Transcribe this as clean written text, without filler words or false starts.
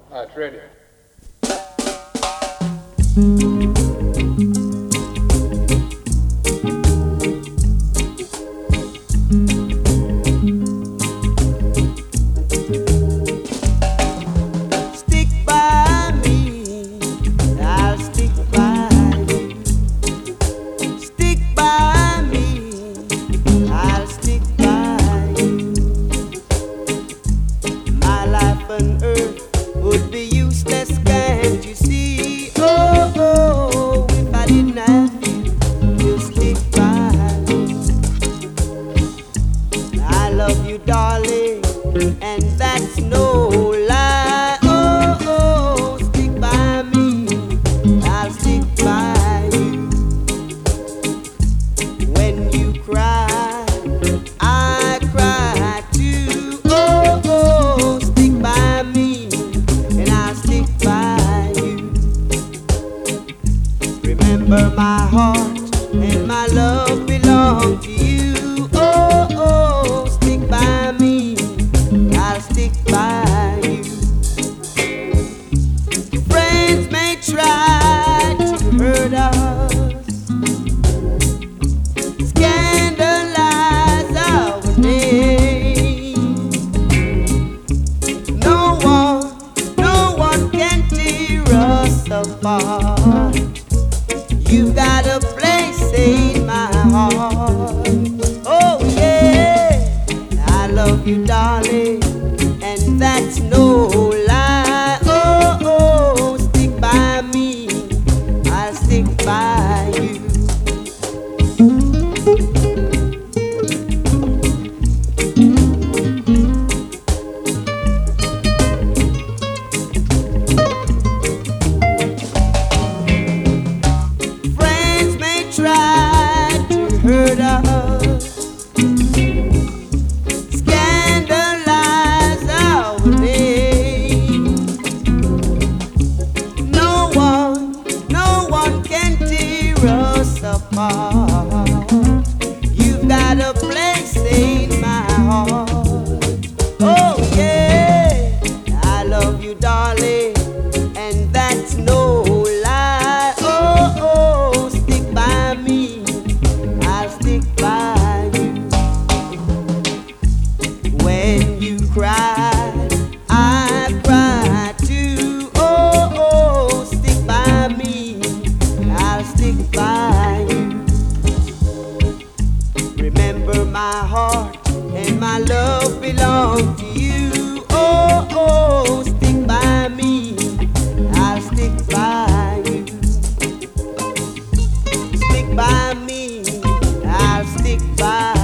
It's ready. Stick by me, I'll stick by you. Stick by me, I'll stick by you. My life on earth would be useless, can't you see? Oh, oh, if I didn't have you to stick by me. I love you, darling, and that's no lie. Oh, oh, stick by me, I'll stick by you. When you cry, I cry too. Oh, oh, stick by me, and I'll stick by you. Remember my heart and my love belong to you. Oh, oh, stick by me, I'll stick by you. Friends may try to hurt us, scandalize our name. No one can tear us apart. You've got a place in my heart. Oh yeah, I love you, darling, and that's no lie. Oh, oh, stick by me, I'll stick by you. Friends may try to hurt us, scandalize our name. No one can tear us apart. You've got a place in my heart. Oh yeah, I love you, darling, and that's no lie. Oh, oh, stick by me, I'll stick by you. When you cry, I cry too. Oh, oh, stick by me, I'll stick by you. Remember my heart and my love belong to you. Oh, oh, stick by me, I'll stick by you. Stick by me, I'll stick by